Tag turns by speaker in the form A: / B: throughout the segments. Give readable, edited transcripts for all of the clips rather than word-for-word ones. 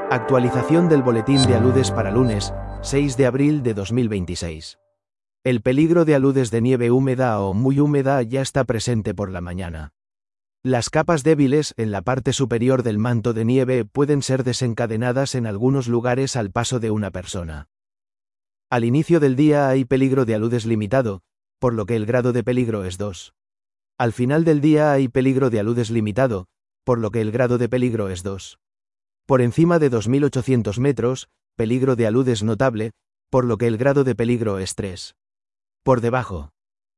A: Actualización del boletín de aludes para lunes, 6 de abril de 2026. El peligro de aludes de nieve húmeda o muy húmeda ya está presente por la mañana. Las capas débiles en la parte superior del manto de nieve pueden ser desencadenadas en algunos lugares al paso de una persona. Al inicio del día hay peligro de aludes limitado, por lo que el grado de peligro es 2. Al final del día hay peligro de aludes limitado, por lo que el grado de peligro es 2. Por encima de 2.800 metros, peligro de aludes notable, por lo que el grado de peligro es 3. Por debajo.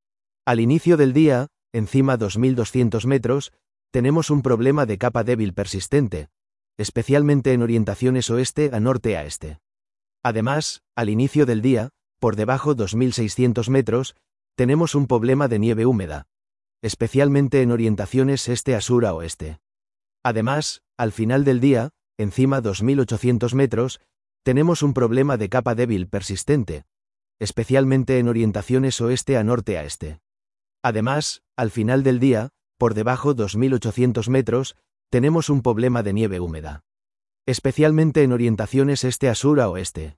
A: Al inicio del día, encima 2.200 metros, tenemos un problema de capa débil persistente, especialmente en orientaciones oeste a norte a este. Además, al inicio del día, por debajo 2.600 metros, tenemos un problema de nieve húmeda, especialmente en orientaciones este a sur a oeste. Además, al final del día, encima 2.800 metros, tenemos un problema de capa débil persistente, especialmente en orientaciones oeste a norte a este. Además, al final del día, por debajo 2.800 metros, tenemos un problema de nieve húmeda, especialmente en orientaciones este a sur a oeste.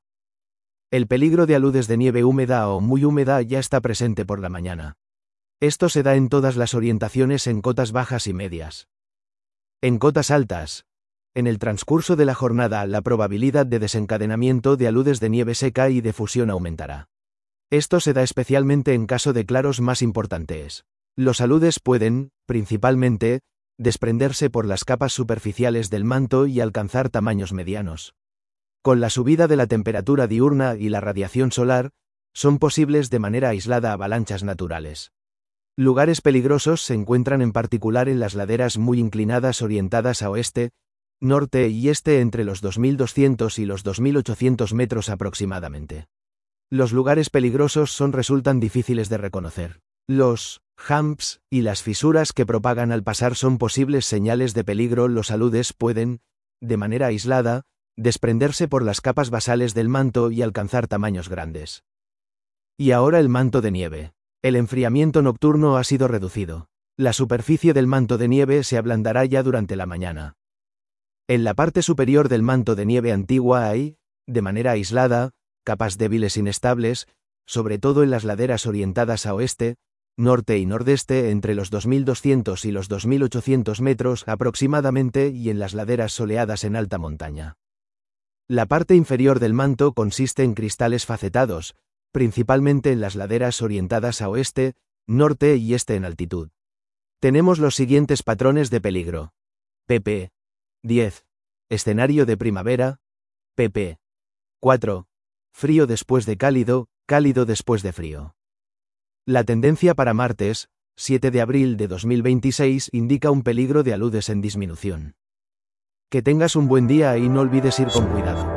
A: El peligro de aludes de nieve húmeda o muy húmeda ya está presente por la mañana. Esto se da en todas las orientaciones en cotas bajas y medias. En cotas altas, en el transcurso de la jornada la probabilidad de desencadenamiento de aludes de nieve seca y de fusión aumentará. Esto se da especialmente en caso de claros más importantes. Los aludes pueden, principalmente, desprenderse por las capas superficiales del manto y alcanzar tamaños medianos. Con la subida de la temperatura diurna y la radiación solar, son posibles de manera aislada avalanchas naturales. Lugares peligrosos se encuentran en particular en las laderas muy inclinadas orientadas a oeste, norte y este entre los 2.200 y los 2.800 metros aproximadamente. Los lugares peligrosos resultan difíciles de reconocer. Los humps y las fisuras que propagan al pasar son posibles señales de peligro. Los aludes pueden, de manera aislada, desprenderse por las capas basales del manto y alcanzar tamaños grandes. Y ahora el manto de nieve. El enfriamiento nocturno ha sido reducido. La superficie del manto de nieve se ablandará ya durante la mañana. En la parte superior del manto de nieve antigua hay, de manera aislada, capas débiles inestables, sobre todo en las laderas orientadas a oeste, norte y nordeste entre los 2.200 y los 2.800 metros aproximadamente y en las laderas soleadas en alta montaña. La parte inferior del manto consiste en cristales facetados, principalmente en las laderas orientadas a oeste, norte y este en altitud. Tenemos los siguientes patrones de peligro. pp. 10. Escenario de primavera. pp. 4. Frío después de cálido, cálido después de frío. La tendencia para martes, 7 de abril de 2026 indica un peligro de aludes en disminución. Que tengas un buen día y no olvides ir con cuidado.